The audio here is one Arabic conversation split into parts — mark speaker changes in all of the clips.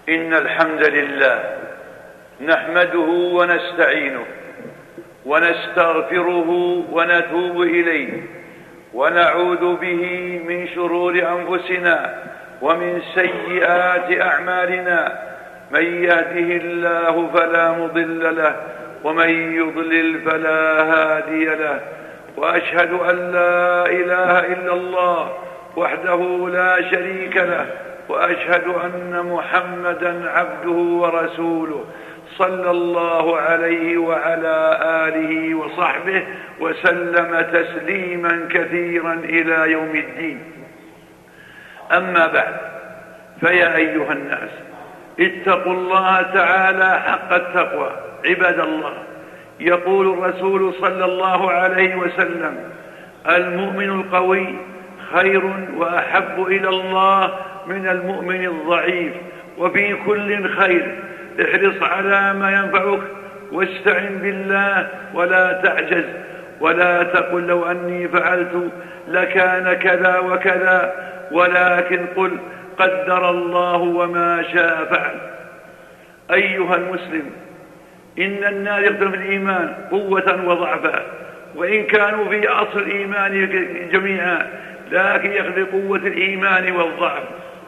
Speaker 1: إن الحمد لله نحمده ونستعينه ونستغفره ونتوب إليه ونعوذ به من شرور أنفسنا ومن سيئات أعمالنا. من يهده الله فلا مضل له ومن يضلل فلا هادي له. وأشهد أن لا إله إلا الله وحده لا شريك له وأشهد أن محمدا عبده ورسوله صلى الله عليه وعلى آله وصحبه وسلم تسليما كثيرا إلى يوم الدين. أما بعد، فيا أيها الناس اتقوا الله تعالى حق التقوى. عباد الله، يقول الرسول صلى الله عليه وسلم: المؤمن القوي خير وأحب إلى الله من المؤمن الضعيف، وفي كل خير. احرص على ما ينفعك واستعن بالله ولا تعجز، ولا تقل لو أني فعلت لكان كذا وكذا، ولكن قل قدر الله وما شاء فعل. أيها المسلم، إن الناس يختلف الإيمان قوة وضعفا، وإن كانوا في أصل الإيمان جميعا، لكن يختلف قوة الإيمان والضعف.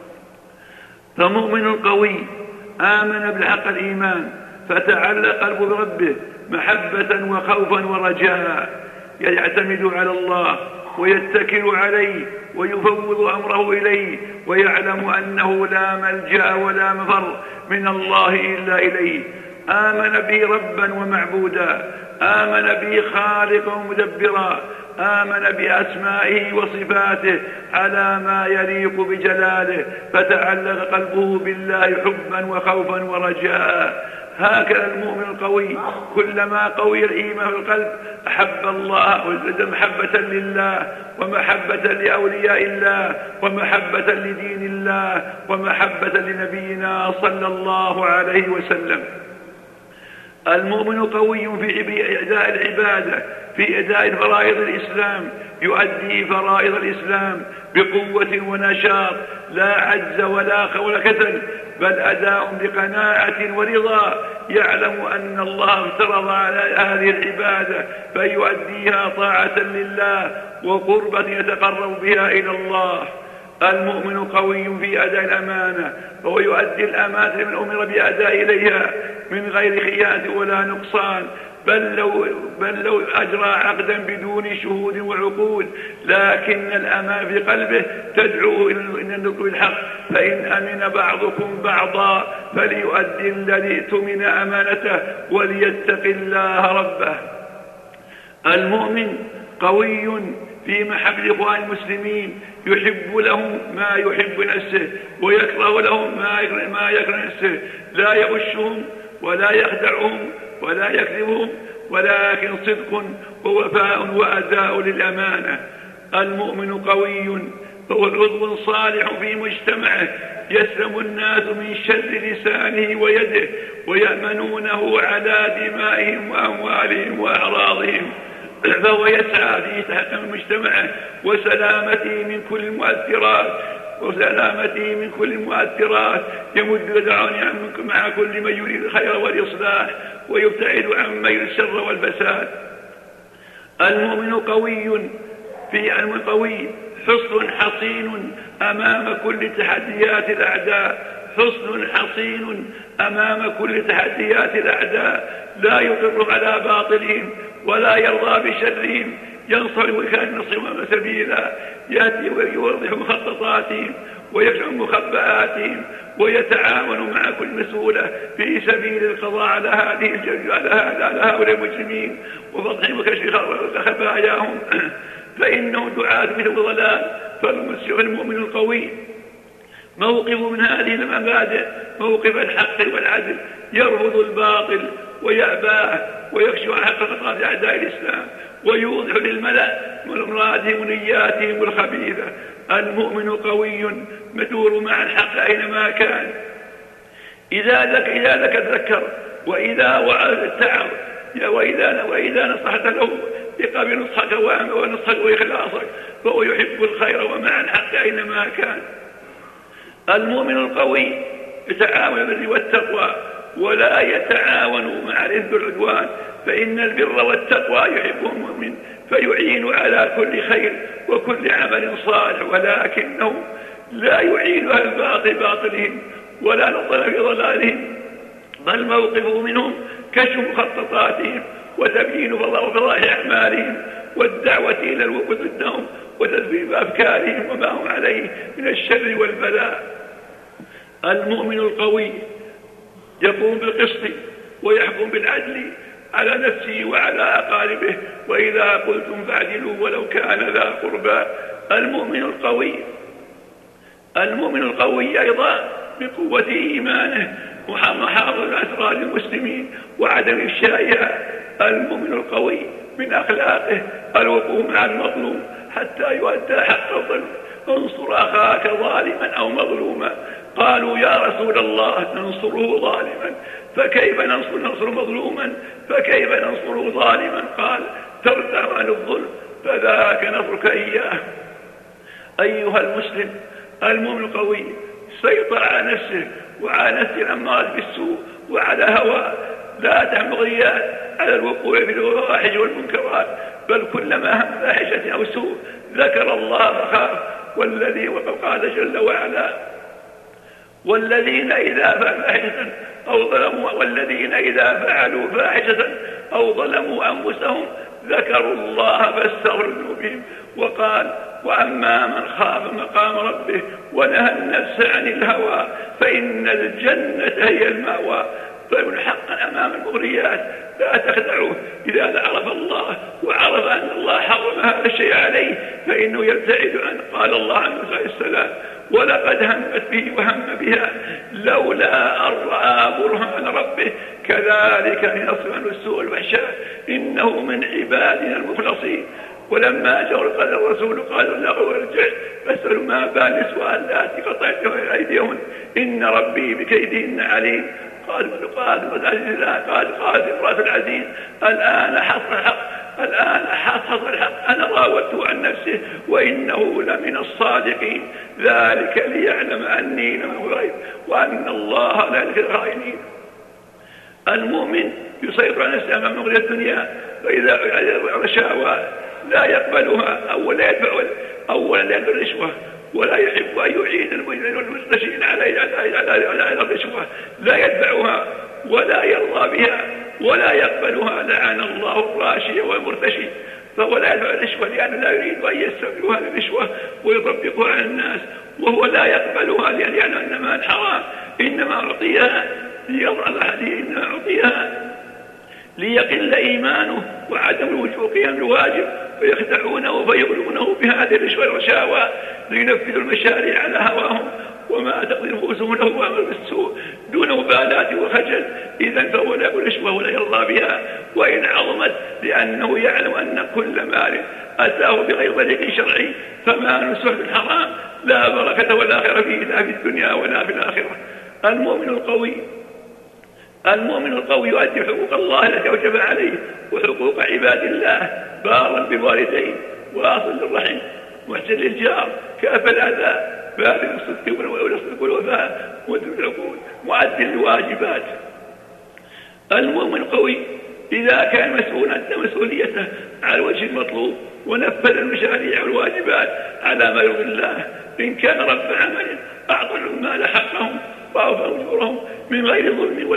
Speaker 1: فمؤمن قوي آمن بالحق الإيمان فتعلق قلبه بربه محبة وخوفا ورجاء، يعتمد على الله ويتكل عليه ويفوض أمره إليه، ويعلم أنه لا ملجأ ولا مفر من الله إلا إليه. آمن به ربا ومعبودا، آمن به خالقا ومدبرا، آمن بأسمائه وصفاته على ما يليق بجلاله، فتعلق قلبه بالله حبا وخوفا ورجاء. هكذا المؤمن القوي كلما قوي الإيمان في القلب أحب الله وازداد محبة لله ومحبة لأولياء الله ومحبة لدين الله ومحبة لنبينا صلى الله عليه وسلم. المؤمن قوي في أداء العبادة، في أداء فرائض الإسلام، يؤدي فرائض الإسلام بقوة ونشاط، لا عجز ولا كسل، بل أداء بقناعة ورضا، يعلم أن الله افترض على هذه العبادة فيؤديها طاعة لله وقربة يتقرب بها إلى الله. المؤمن قوي في أداء الأمانة، فهو يؤدي الأمانة من أمر بأداء إليها من غير خيانة ولا نقصان، بل لو أجرى عقدا بدون شهود وعقود، لكن الأمان في قلبه تدعوه إلى النطق بالحق. فإن أمن بعضكم بعضا فليؤدي الذي اؤتمن أمانته وليتق الله ربه. المؤمن قوي في محبة إخوان المسلمين، يحب لهم ما يحب نفسه ويكره لهم ما يكره نفسه، لا يغشهم ولا يخدعهم ولا يكذبهم، ولكن صدق ووفاء وأداء للأمانة. المؤمن قوي فهو عضو صالح في مجتمعه، يسلم الناس من شر لسانه ويده، ويأمنونه على دمائهم وأموالهم وأعراضهم، فهو يسعى في تحقيق مجتمعه وسلامته من كل المؤثرات، يمد يدعوني مع كل من يريد الخير والإصلاح، ويبتعد عن ميل الشر والفساد. المؤمن قوي في المقوي حصن حصين أمام كل تحديات الأعداء، حصن حصين أمام كل تحديات الأعداء، لا يقر على باطلهم ولا يرضى بشرهم، ينصر وكان نصرهم سبيلا، يأتي ويوضح مخططاتهم ويكشف مخبئاتهم، ويتعاون مع كل مسؤولة في سبيل القضاء على هؤلاء المجرمين وفضحهم وكشف خباياهم، فإنهم دعاة مثل ضلال. فالمؤمن القوي موقف من هذه المبادئ موقف الحق والعدل، يرفض الباطل ويأباه ويكشف عن حقيقة أعداء الإسلام، ويوضح للملأ مرادهم ونياتهم الخبيثة. المؤمن قوي مدور مع الحق أينما كان، إذا لك تذكر، وإذا وعظ اتعظ، وإذا نصحت له يقبل نصحك ونصحك وإخلاصك، فهو يحب الخير ومع الحق أينما كان. المؤمن القوي يتعاون بالبر والتقوى ولا يتعاونوا مع الإثم والعدوان، فإن البر والتقوى يحبهم المؤمن فيعين على كل خير وكل عمل صالح، ولكنه لا يعين على الباطل باطلهم ولا نظر في ضلالهم، بل موقفه منهم كشف مخططاتهم وتبيين فضائح أعمالهم والدعوة إلى الوقوف ضدهم وتدبير أفكارهم وما هم عليه من الشر والبلاء. المؤمن القوي يقوم بالقسط ويحكم بالعدل على نفسه وعلى أقاربه، وإذا قلتم فاعدلوا ولو كان ذا قربى. المؤمن القوي أيضا بقوة إيمانه ومحافظة أسرار المسلمين وعدم إفشائها. المؤمن القوي من أخلاقه الوقوف مع المظلوم حتى يؤدى حق الظلم. انصر أخاك ظالما أو مظلوما. قالوا يا رسول الله ننصره ظالما فكيف ننصر مظلوما فكيف ننصره ظالما؟ قال تردع عن الظلم فذاك نصرك إياه. أيها المسلم، المؤمن القوي سيطر على نفسه وعلى نفس الأمارة بالسوء وعلى هواه، لا تحمضيات على الوقوع في الفواحش والمنكرات، بل كلما هم فاحشة أو سوء ذكر الله فخاف. والذي وقال جل وعلا والذين إذا فعلوا فاحشة أو ظلموا أنفسهم ذكروا الله فاستغفروا لذنوبهم. وقال وأما من خاف مقام ربه ونهى النفس عن الهوى فإن الجنة هي المأوى. فمن حقا أمام المغريات لا تخدعوه. إذا عرف الله وعرف أن الله حرم هذا الشيء عليه فإنه يبتعد عنه. قال الله عن موسى عليه السلام ولقد همت به وهم بها لولا أن رأى برهان ربه كذلك لنصرف عنه السوء والفحشاء إنه من عبادنا المخلصين. ولما جاء قال الرسول قالوا لا ارجع فاسألوا ما بال نسوان اللاتي قطعت أيديهن إن ربي بكيدهن عليم. قال امرأة العزيز الآن حصل الحق أنا راودته عن نفسه وإنه لمن الصادقين ذلك ليعلم أني لم أغيب وأن الله لا يغفر الخائنين. المؤمن يسيطر على نفسه أمام مغريات الدنيا، فإذا رشاوى لا يقبلها أولا لا يقبل الرشوة ولا يحب أن يعين المستشين على الرشوة، لا يتبعها ولا يرضى بها ولا يقبلها. لعن الله الراشي والمرتشي. فهو لا يدفع الرشوة لأنه لا يريد أن يستغل هذه الرشوة ويطبقها على الناس، وهو لا يقبلها لأن يعلم أنها الحرام. إنما أعطيها ليقل إيمانه وعدم الوثوق من الواجب فيخدعونه فيغلونه بهذه الرشوة والرشاوى لينفذوا المشاريع على هواهم وما تقضي نفوسهم له وأمر بالسوء دون مبالاة وخجل. إذن فهو لا يقبل رشوة ولا يرضى بها وإن عظمت، لأنه يعلم أن كل مال أتاه بغير طريق شرعي فمال سحب الحرام لا بركة ولا خير فيه لا في الدنيا ولا في الآخرة. المؤمن القوي يؤدي حقوق الله التي أوجب عليه وحقوق عباد الله، بارا بالوالدين واصل للرحم محسن للجار كاف الأذى باب الصدق والوفاء وذو العقول معد للواجبات. المؤمن القوي إذا كان مسؤولا أدى مسؤوليته على الوجه المطلوب ونفذ المشاريع والواجبات على ما يرضي الله. إن كان رب عمل أعطى العمال حقهم وأوفى أجورهم من غير ظلم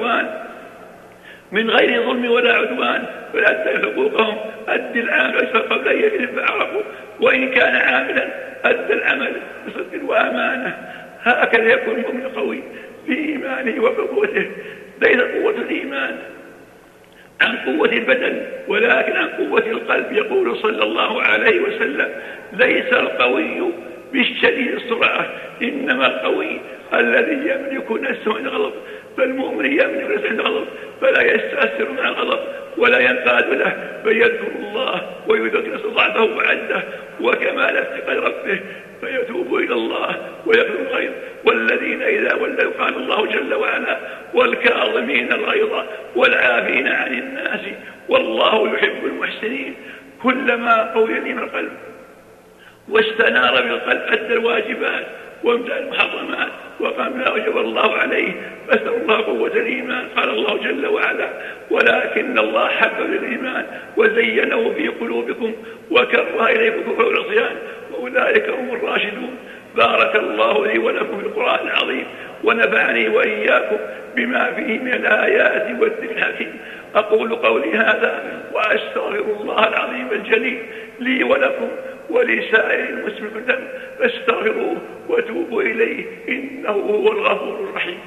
Speaker 1: ولا عدوان فلا أدى حقوقهم. أدي العامل أشهر قبل أن يجب فعرفوا، وإن كان عاملا أدى العمل بصدق وأمانة. هكذا يكون المؤمن القوي في إيمانه وقوته. ليس قوة الإيمان عن قوة البدن ولكن عن قوة القلب. يقول صلى الله عليه وسلم ليس القوي بالشديد السرعة إنما القوي الذي يملك نفسه عند الغضب. فالمؤمن يملك نفسه عند الغضب فلا يستأثر مع الغضب ولا ينقاد له بل يذكر الله ويذكر ضعفه وعجزه وكمال افتقار ربه فيتوب إلى الله ويغفر الغيظ. والذين إذا ولوا قال الله جل وعلا والكاظمين الغيظ والعافين عن الناس والله يحب المحسنين. كلما قوي من القلب واستنار بالقلب أدى الواجبات وامتثل المحرمات وقام ما وجب الله عليه، فاسأل الله قوة الإيمان. قال الله جل وعلا: ولكن الله حبب الإيمان وزينه في قلوبكم وكره إليكم الكفر والعصيان وأولئك هم الراشدون. بارك الله لي ولكم في القرآن العظيم ونفعني وإياكم بما فيه من الآيات والذكر الحكيم. أقول قولي هذا وأستغفر الله العظيم الجليل لي ولكم ولسائر المسلمين كلهم، فاستغفروه وتوبوا إليه إنه هو الغفور الرحيم.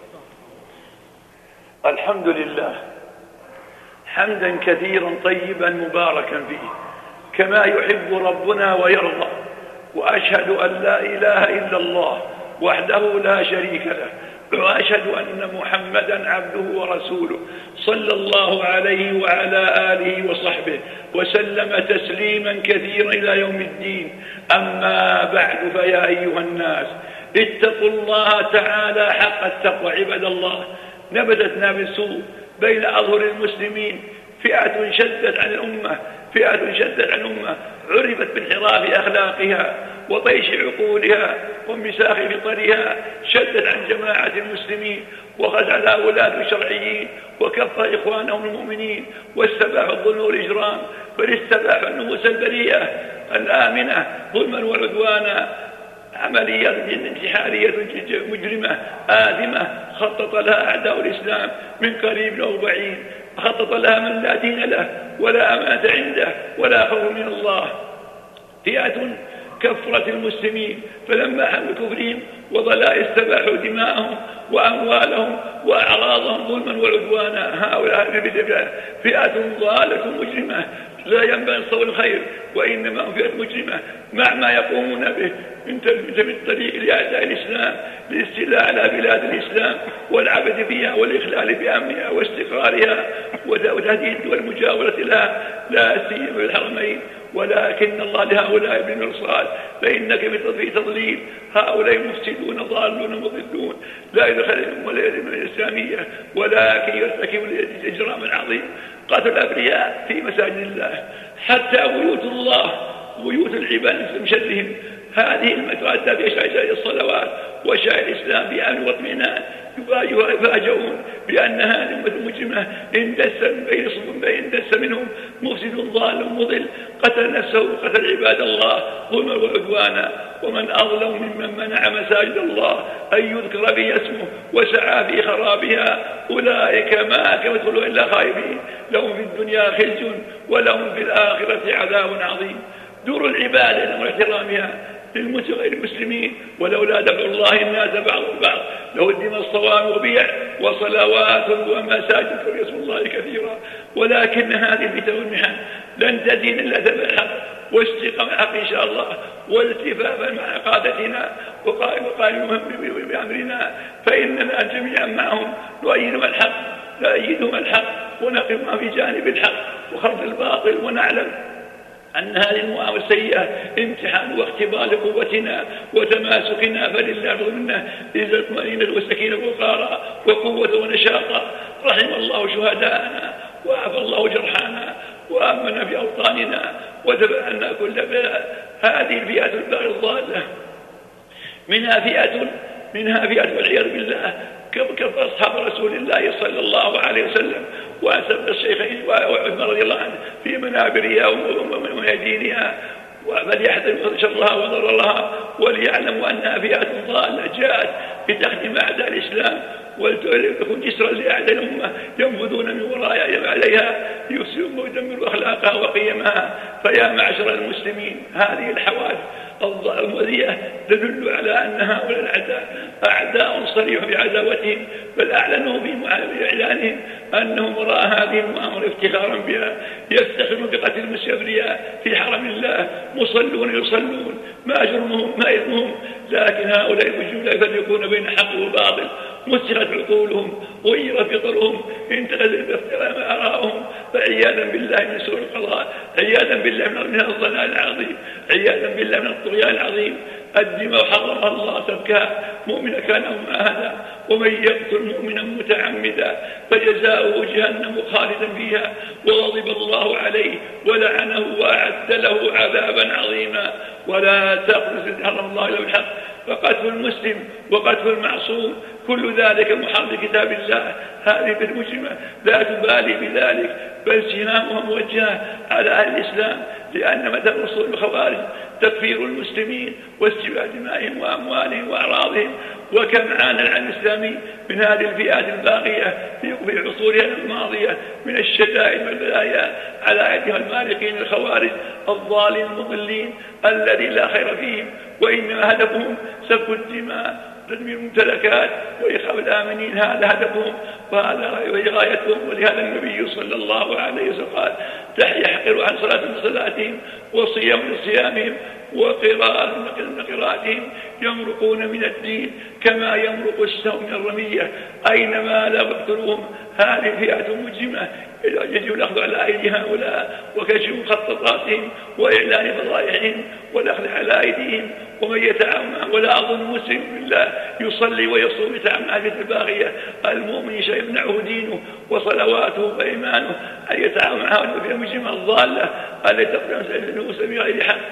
Speaker 1: الحمد لله حمدا كثيرا طيبا مباركا فيه كما يحب ربنا ويرضى، وأشهد أن لا إله إلا الله وحده لا شريك له، وأشهد أن محمدا عبده ورسوله صلى الله عليه وعلى آله وصحبه وسلم تسليما كثيرا إلى يوم الدين. أما بعد، فيا أيها الناس اتقوا الله تعالى حق التقوى. عباد الله، نبتت نابل سوء بين أظهر المسلمين فئة شدت عن الأمة عرفت بانحراف أخلاقها وطيش عقولها وانمساخ فطرها، شدت عن جماعة المسلمين وخزع ولاة الشرعيين وكفر إخوانهم المؤمنين واستباح الظلم والإجرام، بل استباح النفوس البريئة الآمنة ظلما وعدوانا. عمليات انتحارية مجرمة آثمة خطط لها أعداء الإسلام من قريب أو بعيد، خطط لها من لا دين له ولا أمانة عنده ولا خوف من الله. فئة كفرت المسلمين فلما حملوا كفرهم وضلال استباحوا دماءهم وأموالهم وأعراضهم ظلما وعدوانا. هؤلاء فئة ضالة مجرمة لا ينبغي الصبر الخير، وإنما هم فئة مجرمة مع ما يقومون به من تلبيس الطريق لأعداء الإسلام للاستيلاء على بلاد الإسلام والعبث فيها والإخلال بأمنها واستقرارها وتهديد والمجاورة لها لا سيما في الحرمين. ولكن الله لهؤلاء بالمرصاد، فإنك في تضليل هؤلاء مفسدون ضالون مضلون لا يدخلهم ولا يدخلهم الإسلامية، ولكن يرتكبوا الإجرام العظيم قتل الأبرياء في مساجد الله حتى بيوت الله بيوت العباد مشدهم. هذه المتعدة في شعائر الصلوات وشعائر الإسلام بأمن واطمئنان يفاجئون بأن هذه الأمة المجرمة اندس منهم مفسد ضال مضل قتل نفسه وقتل عباد الله ظلما وعدوانا. ومن أظلم ممن منع مساجد الله أن يذكر به اسمه وسعى في خرابها، أولئك ما يدخلوا إلا خائبين، لهم في الدنيا خزي ولهم في الآخرة عذاب عظيم. دور العبادة واحترامها للمسلمين، ولولا دفع الله الناس بعضهم بعض لهدم الصوامع وبيع وصلوات ومساجد يذكر الله كثيرا. ولكن هذه الفتن والمحن لن تزيد الا ثبات الحق واستقامة الحق ان شاء الله والتفافا مع قادتنا وقائمهم بامرنا، فاننا جميعا معهم نؤيدهم الحق ونقف في جانب الحق وخرج الباطل، ونعلم أن هذه المؤامرة السيئة امتحان واختبار لقوتنا وتماسكنا، فلله منا إذا الطمأنينة والسكينة والوقار وقوة ونشاطا. رحم الله شهداءنا وعفى الله جرحانا وأمنا في أوطاننا ودفع عنا كل بلاء. هذه الفئات الباغية الضالة منها فئة والعياذ بالله كفر أصحاب رسول الله صلى الله عليه وسلم وأسب الشيخين وعثمان رضي الله عنه في منابرها وميادينها، فليحذر شرها وضررها وليعلموا أنها فئة ضالة جاءت لتخدم أعداء الإسلام ولتكون جسرا لأعداء الأمة ينفذون من وراء عليها ليفسدون ويدمروا أخلاقها وقيمها. فيا معشر المسلمين، هذه الحوادث المؤذية تدل على أن هؤلاء الأعداء أعداء صريح بعداوتهم، بل أعلنوا في إعلانهم أنهم وراء هذه المؤامرة افتخارا بها يفتخرون بقتل المسيبرياء في حرم الله، مصلون يصلون، ما جرمهم ما إثمهم، لكن هؤلاء الوجود يفرقون بين حق وباطل، مسخت عقولهم غير فطرهم انتقلت باختلاف آرائهم، فعياذا بالله من سوء القضاء، عياذا بالله من الضلال العظيم، عياذا بالله من الطغيان العظيم. الدماء حرمها الله سفكها مؤمنا كان أو معاهدا، ومن يقتل مؤمنا متعمدا فجزاؤه جهنم خالدا فيها وغضب الله عليه ولعنه وأعد له عذابا عظيما. ولا تقتلوا حرم الله إلا بالحق وقتل المسلم وقتل المعصوم كل ذلك محرم بكتاب الله. هذه المجرمة لا تبالي بذلك، بل سهامها موجهة على أهل الإسلام، لأن مثل أصول الخوارج تكفير المسلمين واستباحة دمائهم وأموالهم وأعراضهم. وكم عانى العالم الإسلامي من هذه الفئات الباغية في عصورها الماضية من الشدائد والبلايا على أيديها المالكين الخوارج الضالين المضلين الذي لا خير فيهم، وإنما هدفهم سفك الدماء تدمير الممتلكات وإخاف الآمنين. هذا هدفهم وهذا غايتهم. ولهذا النبي صلى الله عليه وسلم قال: يحقر عن صلاة من صلاتهم وصيام من صيامهم وقراءة من قراءتهم، يمرقون من الدين كما يمرق السهم من الرمية أينما لا يقتلوهم. هذه فئة مجرمة يجب الأخذ على أيدي هؤلاء وكشف مخططاتهم وإعلان فضائحهم والأخذ على أيديهم. ومن يتعاون، ولا أظن مسلم بالله يصلي ويصوم يتعاون مع الفئة الباغية المؤمن شيء يمنعه دينه وصلواته وإيمانه أن يتعاون مع هؤلاء المجرمة الضالة التي تقتل النفوس بغير حق،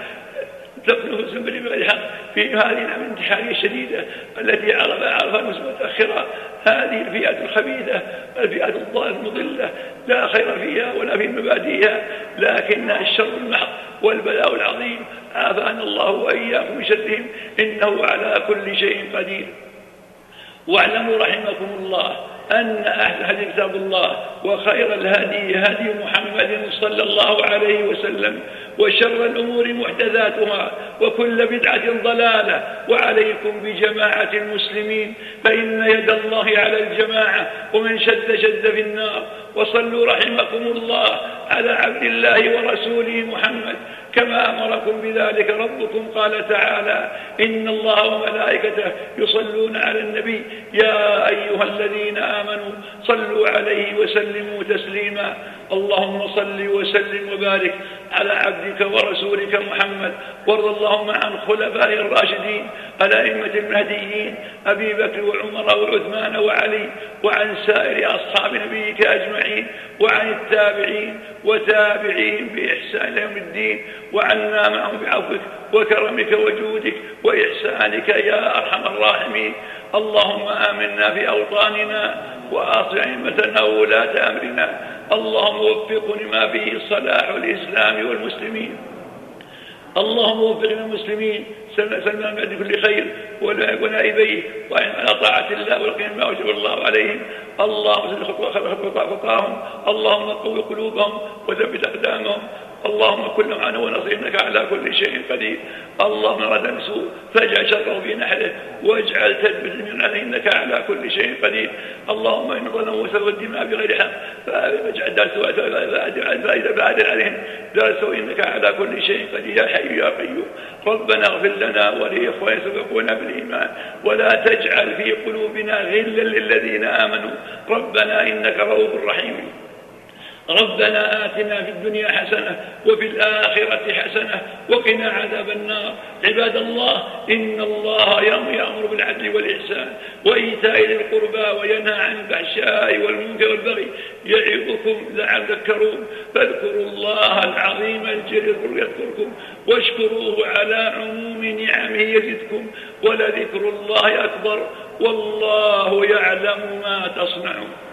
Speaker 1: بغير حق في هذه الانتحارية الشديدة التي عرفها المسلمين متأخرة. هذه الفئة الخبيثة الفئة الضالة المضلة لا خير فيها ولا في مبادئها، لكنها الشر المحض والبلاء العظيم. عافانا الله وإياكم من شرهم، إنه على كل شيء قدير. واعلموا رحمكم الله أن أحسن الحديث كتاب الله، وخير الهدي هدي محمد صلى الله عليه وسلم، وشر الأمور محدثاتها، وكل بدعة ضلالة. وعليكم بجماعة المسلمين، فإن يد الله على الجماعة، ومن شد في النار. وصلوا رحمكم الله على عبد الله ورسوله محمد كما أمركم بذلك ربكم. قال تعالى: إن الله وملائكته يصلون على النبي يا أيها الذين آمنوا صلوا عليه وسلموا تسليما. اللهم صل وسلم وبارك على عبدك ورسولك محمد، وارض اللهم عن خلفاء الراشدين الأئمة المهديين أبي بكر وعمر وعثمان وعلي، وعن سائر أصحاب نبيك أجمعين، وعن التابعين وتابعين بإحسان يوم الدين، وعنا معهم بعفوك وكرمك وجودك وإحسانك يا أرحم الراحمين. اللهم آمنا في أوطاننا وأصلح أئمتنا وولاة أمرنا. اللهم وفقنا ما فيه صلاح الإسلام والمسلمين. اللهم وفقنا المسلمين سلمان بعد كل خير ونائبيه، وعن على طاعة الله والقيام ما وجب الله عليهم. اللهم سدد خطاهم، اللهم قوي قلوبهم وثبت أقدامهم. اللهم كن معنا ونصر، إنك على كل شيء قدير. اللهم رد بسوء فاجعل شره في نحره، واجعل تثبت من عليه، إنك على كل شيء قدير. اللهم إن ظلموا وسفكوا الدماء بغير حق فاجعل دار سوء فاعدل عليهم دار سوء، إنك على كل شيء قدير يا حي يا قيوم. ربنا اغفر لنا ولإخواننا سبقونا بالإيمان، ولا تجعل في قلوبنا غلا للذين آمنوا ربنا إنك رؤوف رحيم. ربنا آتنا في الدنيا حسنة وفي الآخرة حسنة وقنا عذاب النار. عباد الله، إن الله يأمر بالعدل والإحسان وإيتاء ذي القربى وينهى عن الفحشاء والمنكر والبغي يعظكم لعلكم تذكرون. فاذكروا الله العظيم الجليل يذكركم، واشكروه على عموم نعمه يزدكم، ولذكر الله أكبر، والله يعلم ما تصنعون.